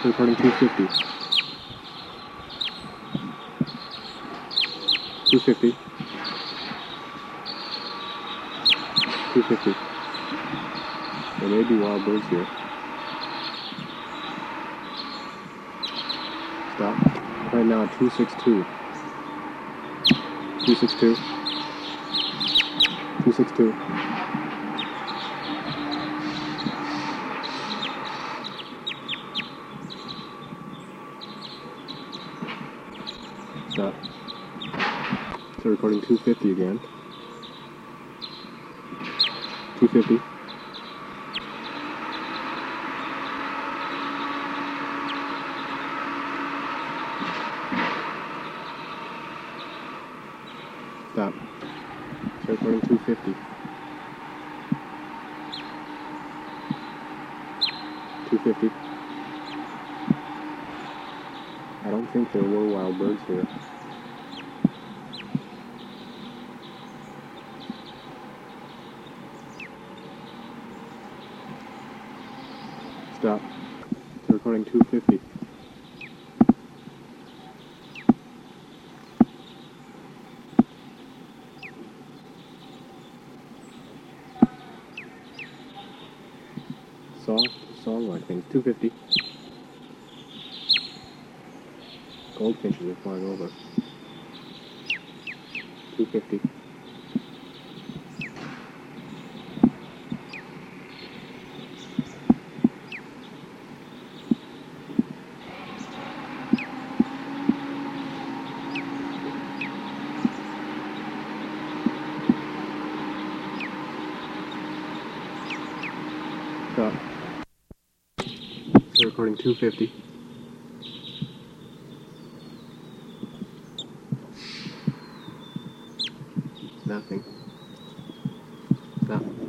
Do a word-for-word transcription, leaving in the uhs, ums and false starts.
Recording two fifty. two fifty. two fifty. There may be wild birds here. Stop. Right now at two sixty-two. two sixty-two. two sixty-two. Stop. So recording two fifty again. two fifty. Stop. So recording two fifty. two fifty. I don't think there were wild birds here. Stop. So recording two fifty. Soft song-like things. two fifty. Goldfinches are flying over. two fifty. Stop. So recording two fifty. Nothing. Stop.